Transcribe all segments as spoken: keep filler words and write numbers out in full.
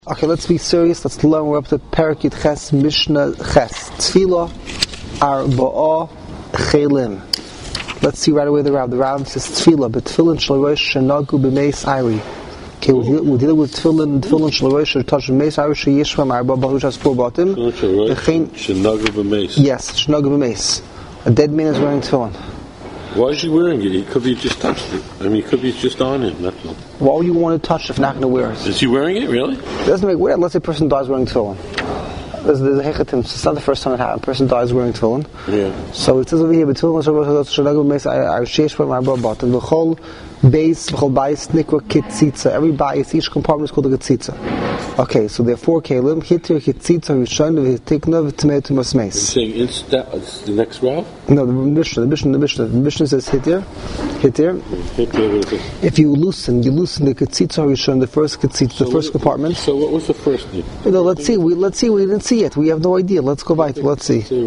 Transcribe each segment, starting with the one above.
Okay, let's be serious. Let's learn. We're up to Parakit Ches Mishnah Ches Tefillah Arba'a Chelim. Let's see right away the Rav. The Rav says Tefillah, but Tefillin Shalosh Shenagu b'Meis Ari. Okay, we'll deal, we'll deal with Tefillin Tefillin Shalosh Shetosh b'Meis Ari Sheyishvam Arba Baruch Has four bottom. Shenagu b'Meis. Yes, Shenagu b'Meis. A dead man is wearing Tefillin. Why is he wearing it? He could be just touched it. I mean, he could be just on him. That's all. Why would you want to touch if not going to wear it? Is he wearing it, really? It doesn't make weird unless a person dies wearing tefillin. There's, there's a hechatim. It's not the first time it happened. A person dies wearing tefillin. Yeah. So it says over here, "Tefillin shalagu b'meis ar sheish b'marbah bottom v'chol beis v'chol bayis nikra kitzitza." Every bayis, each compartment is called a kitzitza. Okay, so there are four kelim. Hitir kitzitza rishon v'hitikna v'tmei tumas meis. You're saying insta, it's the next route? No, the Mishnah, the Mishnah, the Mishnah. The Mishnah says hitir, hitir. Hitir. If you loosen, you loosen the kitzitza rishon, the first kitzitza, So the first what, compartment. So what was the first name? You know, let's see. We let's see. We didn't see it. We have no idea. Let's go back. Let's see. If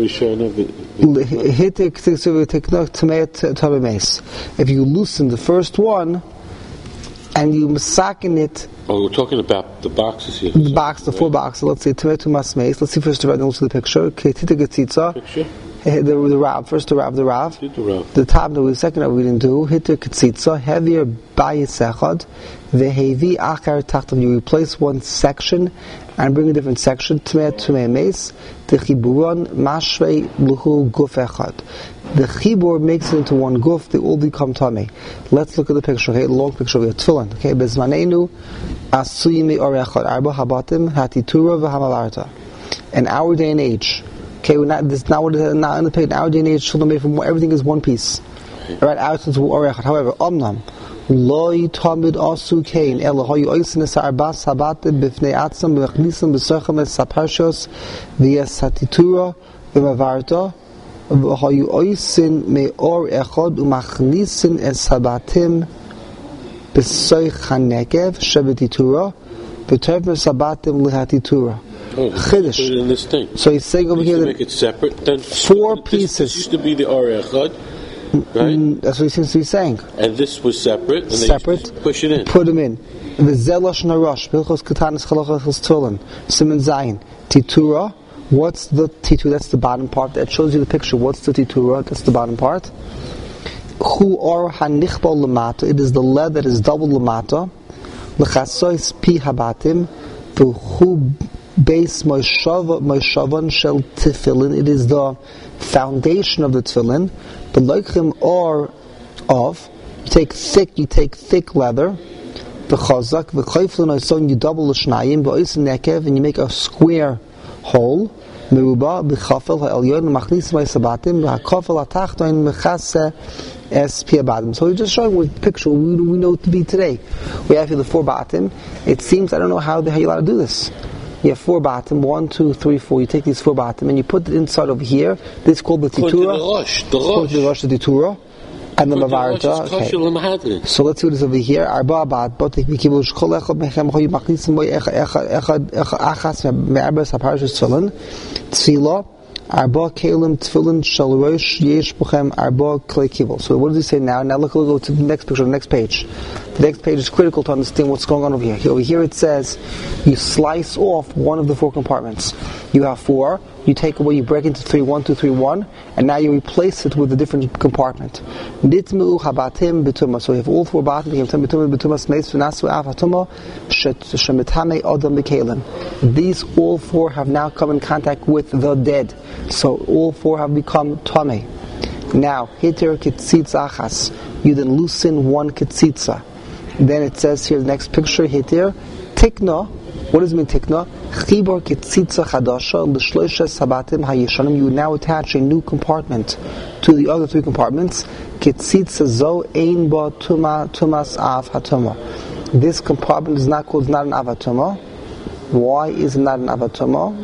you loosen the first one and you masakin it. Oh, we're talking about the boxes here. The box, the four boxes. Let's see. Tomato masmeis. Let's see first of all. Let's see the picture. Okay, tita getzitza. Picture. The, the Rav, first the Rav, the Rav. The Rav. The top, no, the second Rav we didn't do. Hitter ketzitza, heavier bayis echad, vehevi achar tachtav. You replace one section and bring a different section. Tmei tmei meis, the chiburon mashrei luhu guf echad. The chibur makes it into one guf. They all become tamei. Let's look at the picture. Okay, long picture of tefillin. Okay, bezmanenu asuyimi or echad arba habatim hatitura v'hamalarta. In our day and age. Okay, we're not, this is not what it is now in the page. In our day and age, made from everything is one piece. Right, out into orechat. However, omnam loy tamid asu kain ela hayu oisnes arbas habat b'fnei atzam b'chnisam b'sochem es saparshos v'yesatitura v'mavarta hayu oisin me or echad u'machnisin es habatim b'soich hanegev shebetitura b'terv sabatim lihatitura. Oh, Chiddush. Put it in this thing. So he's saying over here to that make it separate. Then four this, pieces. This used to be the Or Echad, right? Mm, that's what he seems to be saying. And this was separate. And separate. They used to push it in. Put them in. The Zelosh Narash, Bilchos Katanis Chalachos Tolin, Simon Zayin, Titura. What's the Titura? That's the bottom part. That shows you the picture. What's the Titura? That's the bottom part. Hu or Hanichbal Lamata. It is the lead that is double Lamata. L'chasois Pi Habatim. Hu Base Moshavan Shel Tefillin. It is the foundation of the tefillin. The loichim or of you take thick, you take thick leather. The chazak, the chayflin oison, you double the shnayim, but oisin nekev, and you make a square hole. Meruba b'chafel ha'elyon machnis ma'sabatim ha'kafel ha'tachton mechase es piabadim. So we're just showing with the picture we, we know it to be today. We have here the four batim. It seems I don't know how the hell you're allowed to do this. You have four bottom, one, two, three, four. You take these four bottom and you put it inside over here. This is called the titura. The rosh, the rosh. The rosh, the titura, and the mavarta. Okay. So let's see what is over here. Arba abad, but if we keep it, kol echad mechem hoy machnisim boy echad echad achas me'arbas haparashos tefillin tefillah arba kelim tefillin shel rosh yesh b'chem arba klei kivul. So what does he say now? Now look, we'll go to the next picture, the next page. The next page is critical to understand what's going on over here. Over here it says you slice off one of the four compartments. You have four. You take away, you break into three, one, two, three, one, and now you replace it with a different compartment. Nitmu habatim betuma. So you have all four batim. You have betuma betumas meis v'nasu av hatuma shemitame adam b'kelim. These all four have now come in contact with the dead. So all four have become tamei. Now hitir kitzitza achas. You then loosen one kitzitza. Then it says here, the next picture, hitir, tikna. What does it mean, tikna? Chibor kitzitza chadasha l'shloisha sabatim hayishanim. You now attach a new compartment to the other three compartments. Kitzitza zo ein ba tuma tumas av hatuma. This compartment is not called, not an avatuma. Why is it not an avatuma?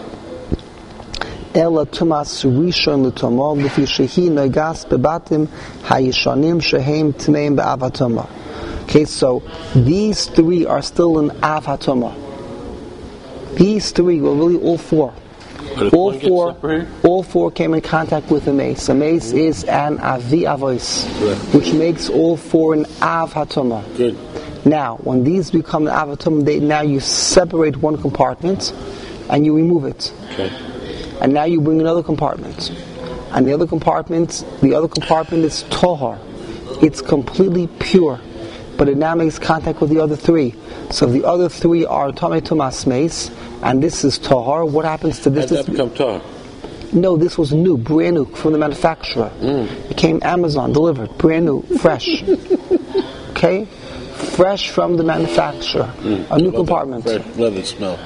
Ela tumas rishon l'tuma l'fi shehi negas bebatim hayishanim shehem tmeim be'avatuma. Okay, so these three are still in Av HaTumah. These three, well, really all four. All four, all four came in contact with a mace. A mace mm-hmm. is an Avi Avois, right. which makes all four an Av HaTumah. Good. Now, when these become an avatum, they now you separate one compartment and you remove it. Okay. And now you bring another compartment. And the other compartment, the other compartment is tohar. It's completely pure. But it now makes contact with the other three. So the other three are tamei tumas meis, and this is tohar. What happens to this? How did that become tohar? No, this was new, brand new from the manufacturer. Mm. It came Amazon, delivered, brand new, fresh. Okay? Fresh from the manufacturer. Mm. A new love compartment. Fresh, love the smell.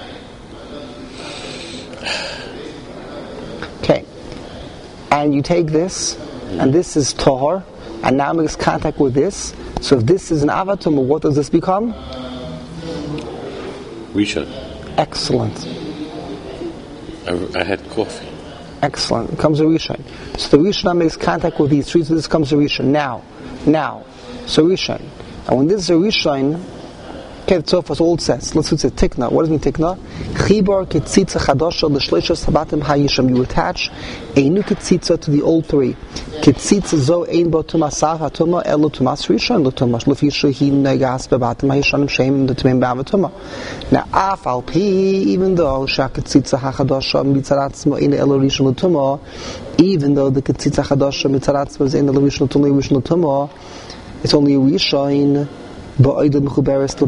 Okay. And you take this, mm. and this is tohar, and now makes contact with this. So if this is an avatum, what does this become? Rishon. Excellent. I, I had coffee. Excellent. It comes a Rishon. So the Rishon makes contact with these three, so this comes a Rishon. Now, now, so Rishon. And when this is a Rishon, okay, that's all, that's all it says. Let's see, Tikna. What does it mean, Tikna? Chibor ketzitza chadasha l'shleisha sabatim hayisham. You attach a new ketzitza to the old three. Ketzitza zo ein bo tumasav hatuma elo tumas Rishon lo tumas lefishu hi negas bebatim hayishanim shem the tmeim ba'avatuma. Now, af al pi, even though shaketzitza hachadasha mitzaratzma ein elo Rishon lo tuma, even though the ketzitza chadasha mitzaratzma is ein elo Rishon lo tuma Rishon lo tuma, it's only a Rishon. Even though while it's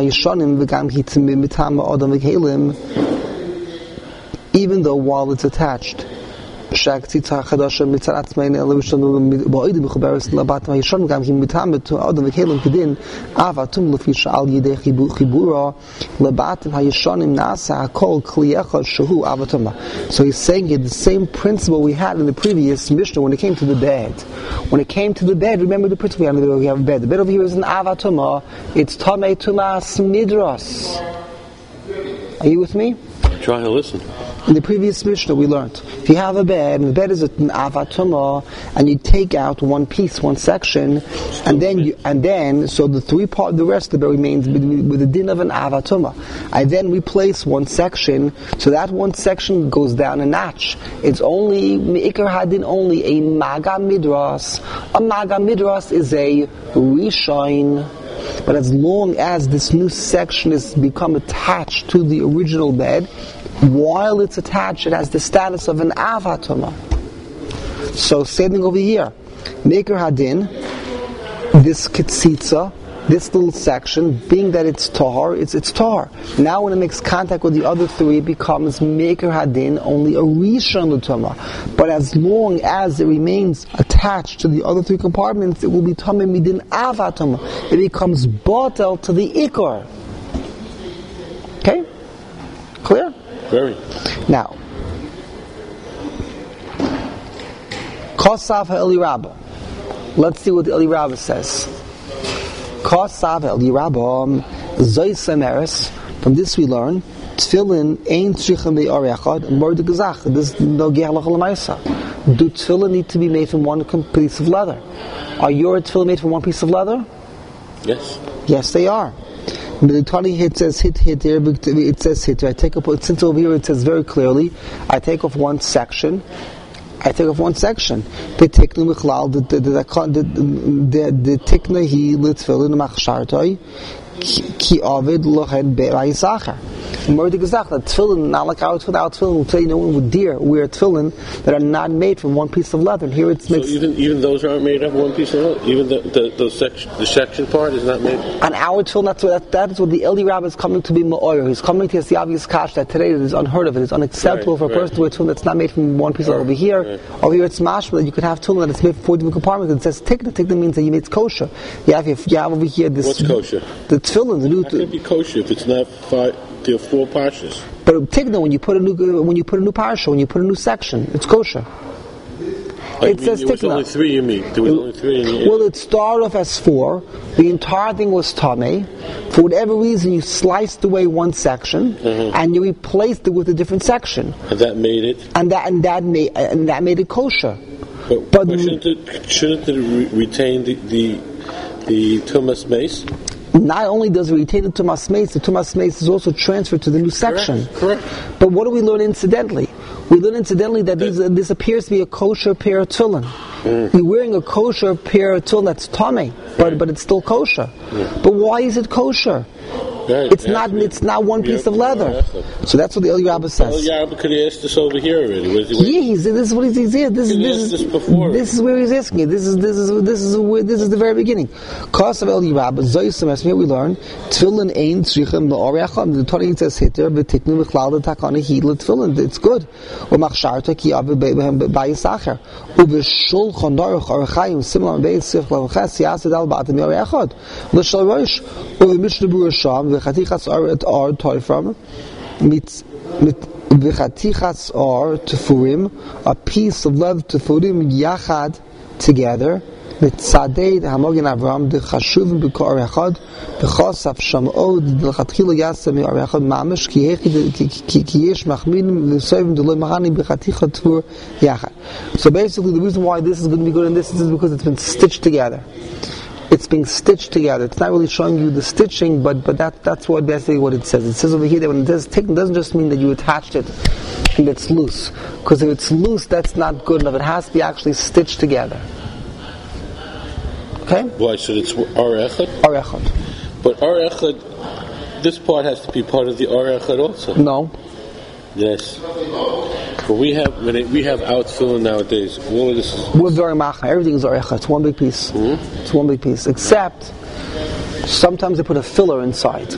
attached, so he's saying it the same principle we had in the previous Mishnah when it came to the bed. When it came to the bed, remember the principle we have, we have a bed. The bed over here is an avatuma. It's tamei tumas midras. Are you with me? I'm trying to listen. In the previous Mishnah we learned, if you have a bed, and the bed is an avatuma, and you take out one piece, one section, and then you, and then, so the three part, the rest of the bed remains with, with the din of an avatuma. I then replace one section, so that one section goes down a notch. It's only, me'ikar hadin only, a maga midras. A maga midras is a rishon. But as long as this new section has become attached to the original bed, while it's attached, it has the status of an avatuma. So, same thing over here. Meker hadin, this ketzitza, this little section, being that it's tahar, it's it's tahar. Now, when it makes contact with the other three, it becomes meker hadin, only a rishon l'tuma. But as long as it remains attached to the other three compartments, it will be tamei midin avatuma. It becomes batel to the ikar. Okay, clear? Very. Now, Kosav ha'eli Rabba. Let's see what the Eli Rabba says. Kosav ha'eli Rabba zois emeres. From this we learn tefillin ein tzricha me'orechad mord gezach. This is no gehalach l'maisa. Do tefillin need to be made from one piece of leather? Are your tefillin made from one piece of leather? Yes. Yes, they are. But the Tani hit says hit hit there. It says hit. I take off since over here it says very clearly. I take off one section. I take off one section. The tikna michlal the the the the the tikna he litfilin machshartoi ki avid lochen be'ayisachar. More the gezach that tefillin not like our tefillin. Our tefillin will tell you no one with deer wear tefillin that are not made from one piece of leather. And here it's so mixed. even even those aren't made of one piece of leather. Even the the, the section the section part is not made. On our tefillin, that's what that, that is what the Eli Rabba is coming to be ma'oyer. He's coming to us the obvious kash that today it is unheard of. It is unacceptable right, for a right. person to wear tefillin that's not made from one piece of leather. Over here, right. over here it's mashma that you could have tefillin that it's made from four different compartments. It says tikna. Tikna means that you made kosher. You have you have over here this. What's kosher? The tefillin, the new. How can it be kosher if it's not five? There are four parshas. But tikna, when you put a new when you put a new parsha, when you put a new section, it's kosher. Like, it says there was tikna. only three. You mean there was it, only three? In the well, it started off as four. The entire thing was tamei. For whatever reason, you sliced away one section mm-hmm. and you replaced it with a different section. And that made it. And that and that made and that made it kosher. But, but, but shouldn't it shouldn't it re- retain the the, the tumas mace? Not only does it retain the tumas mace, the tumas mace is also transferred to the new section. Correct. Correct. But what do we learn incidentally? We learn incidentally that these, uh, this appears to be a kosher pair of tefillin. Mm. You're wearing a kosher pair of tefillin that's tummy, but but it's still kosher. Yeah. But why is it kosher? Yeah, it's not. It's not one piece of leather. So that's what the Eli Rabba says. Eli Rabba could have asked this over here already. What is he, yeah, he's, this is what he's, he's here. This is this, this, is, this is where he's asking it. This is this is this is where, this is the very beginning. Cause of Eli Rabba, Zoyisem. As we learn, tefillin ein tzrichem la'orecham. The Torah says hitter v'tiknu v'chlal takana hidla tefillin. It's good. U'machsharta ki avu b'yisacher u'v'shulchan daruch arachayim similar be'isif lavches yasid al ba'atim yorechad l'shal rosh u'v'mishnu b'rasham. V'chatichas or toifram mit mit v'chatichas or tefurim, a piece of leather tefurim yachad together with tzadei hamogin Avram the chashuvim b'kor echad b'chosaf shamod l'chatchila yasem echad mamish ki hechi ki yesh machminim v'soivim d'loi machani b'chaticha tefur yachad. So basically, the reason why this is going to be good and this is because it's been stitched together. It's being stitched together. It's not really showing you the stitching, but but that that's what basically what it says. It says over here that when it says taken, doesn't just mean that you attached it and it's loose. Because if it's loose, that's not good enough. It has to be actually stitched together. Okay? Why? So it's Ar Echad? Ar Echad. But Ar Echad, this part has to be part of the Ar Echad also. No. Yes. But we have when it, we have outfilling nowadays. All of this is we're very macha. Everything is Ar Echad. It's one big piece. Mm-hmm. It's one big piece. Except sometimes they put a filler inside.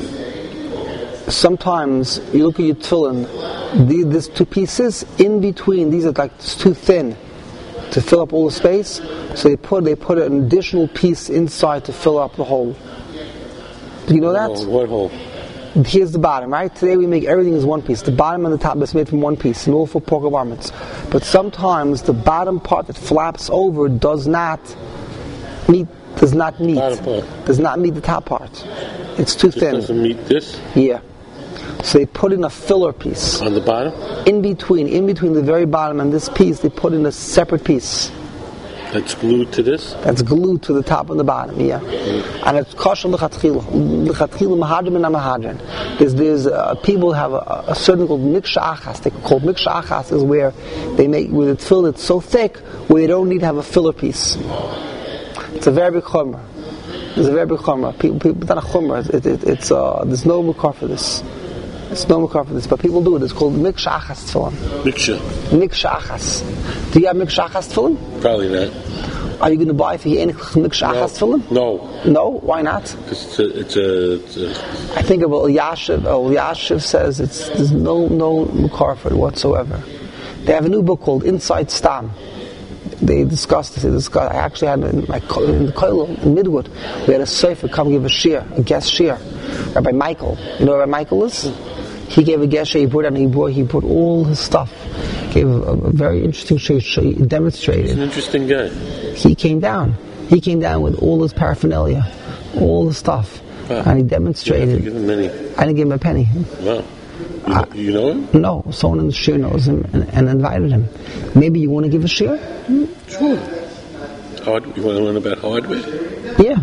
Sometimes you look at your tefillin. The, these two pieces in between. These are like it's too thin to fill up all the space. So they put they put an additional piece inside to fill up the hole. Do you know that? Oh, what hole? Here's the bottom, right? Today we make everything as one piece. The bottom and the top is made from one piece, in all for pork garments. But sometimes the bottom part that flaps over does not meet, does not meet, does not meet the top part. It's too Just thin. Doesn't meet this? Yeah. So they put in a filler piece. On the bottom? In between, in between the very bottom and this piece, they put in a separate piece. That's glued to this? That's glued to the top and the bottom, yeah. Mm. And it's kosher l'chatchila. L'chatchila mahadrim and mahadrim. There's, there's uh, people have a, a certain called miksha achas. They call miksha achas is where they make, where the tefillin it's so thick, where you don't need to have a filler piece. It's a very big chumrah. It's a very big chumrah. People, people, it's not a chumrah. It, it, it's, uh, there's no makar for this. There's no makar for this, but people do it. It's called miksha achas tefillin. Miksha. Miksha achas. Do you have miksha achas tefillin? Probably not. Are you going to buy for you any miksha achas tefillin? No. No? Why not? Because it's a, it's a, it's a... I think about Yashiv. Oh, Yashiv says it's there's no no makar for it whatsoever. They have a new book called Inside Stam. They discussed this. They discussed. I actually had in my in the Koil in Midwood. We had a sefer come give a shir, a guest shir. Rabbi Michael. You know who Rabbi Michael is? He gave a guest shir. He brought and he brought he brought all his stuff. Gave a, a very interesting shir. He demonstrated. He's an interesting guy. He came down. He came down with all his paraphernalia, all the stuff, wow. And he demonstrated. You have to give him many. I didn't give him a penny. Wow. You, uh, you know him? No, someone in the shir knows him and, and invited him. Maybe you want to give a shir? Sure. Hard, you want to learn about hardware? Yeah.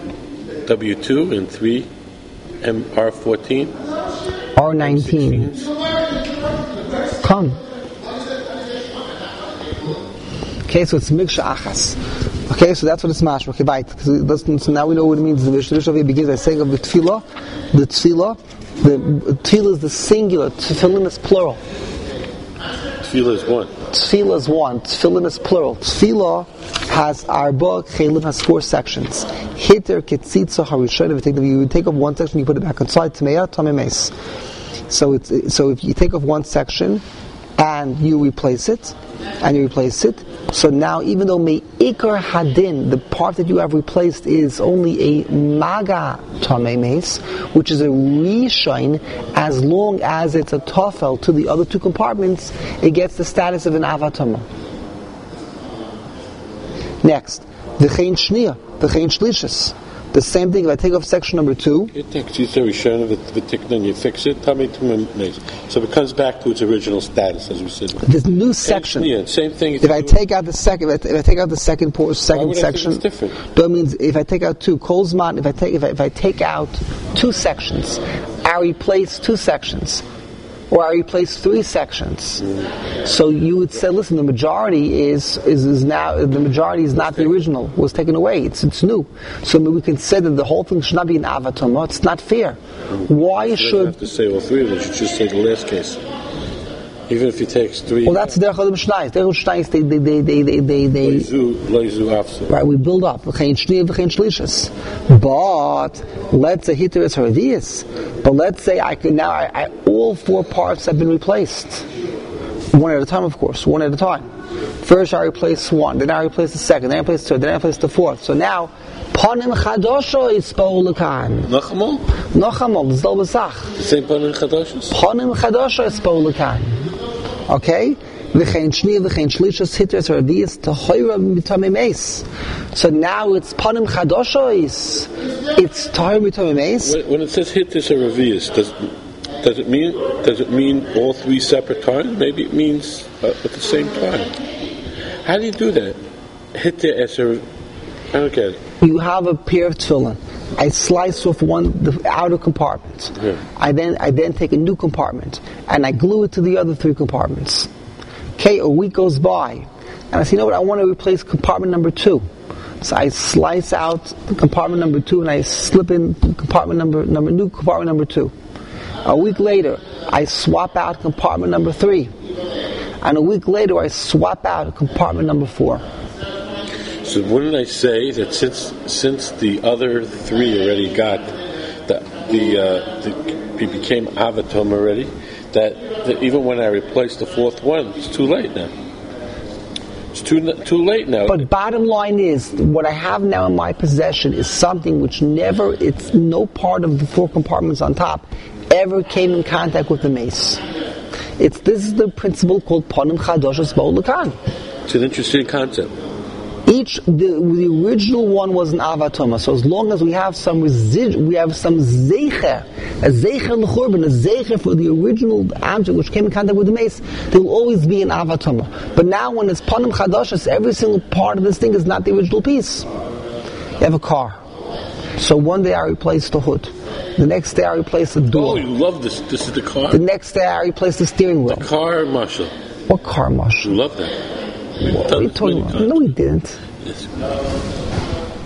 W two and three, M R fourteen, R nineteen. Come. Okay, so it's miksha achas. Okay, so that's what it's mashma. Okay, bye. So now we know what it means. The Mishnah begins by saying of the tefillah, the tefillah, the tefillah is the singular, tefillin is plural. Tefillah is one. Tefillah is one. Tefillin is plural. Tefillah has arba chelim, has four sections. Hiter ketzitza harishon. You take off one section, you put it back inside. Tmeya tamei meis. So it's so if you take off one section and you replace it, and you replace it. So now, even though me'ikar hadin, the part that you have replaced is only a maga tamei meis, which is a rishon, as long as it's a tofel to the other two compartments, it gets the status of an avatama. Next, the chein shnia, the chein shlishis. The same thing, if I take off section number two. You take Rishon of the tikkun and you fix it, so it comes back to its original status, as we said. This new section. Yeah, same thing. If I take out the second, if I, if I take out the second port, second Why section, I think it's different? That means if I take out two Kolzman, if I take if I, if I take out two sections, I replace two sections. or I replaced three sections. Mm. So you would say, listen, the majority is, is is now the majority is not the original, was taken away. It's it's new. So we can say that the whole thing should not be an avatama. It's not fair. Mm. Why you should? You have to say all three of them. You should just say the last case. Even if he takes three. Well, that's Derech Adam Shnayis. Derech Shnayis, they, they, they, they, they, they, they right, we build up. But let's say Hitter is Haradias. But let's say I can now, I, I, all four parts have been replaced. One at a time, of course. One at a time. First I replace one, then I replace the second, then I replace the third, then I replace the fourth. So now, Panim Chadosho is Paulakan. Nachamol? Nachamol, the Zdal Basach. The same Panim Chadoshos? Panim Chadosho is Paulakan. Okay? V'chein shni, v'chein shlishas, hitres, radiyas, tahoyra, mitamei meis. So now it's panim chadoshois. It's tahoyra, mitamei meis. When it says hitres or radiyas, does does it mean does it mean all three separate times? Maybe it means uh, at the same time. How do you do that? Hitres or I don't get it. You have a pair of tefillin. I slice off one the outer compartment. Yeah. I then I then take a new compartment and I glue it to the other three compartments. Okay, a week goes by, and I say, you know what? I want to replace compartment number two. So I slice out the compartment number two and I slip in compartment number number new compartment number two. A week later, I swap out compartment number three, and a week later I swap out compartment number four. So wouldn't I say that since since the other three already got the the, uh, the it became avatom already, that, that even when I replace the fourth one, it's too late now. It's too too late now. But bottom line is, what I have now in my possession is something which never, it's no part of the four compartments on top ever came in contact with the mace. It's this is the principle called panim chadoshos ba'ulakan. It's an interesting concept. Each the, the original one was an avatoma. So as long as we have some resid, we have some zeicher, a zeicher l'churban, a zeicher for the original object which came in contact with the mace, there will always be an avatoma. But now when it's panim chadashos, every single part of this thing is not the original piece. You have a car. So one day I replace the hood. The next day I replace the door. Oh, you love this. This is the car? The next day I replace the steering wheel. The car, Marshall. What car, Marshall? You love that. What are you talking about? No, we didn't. Yes.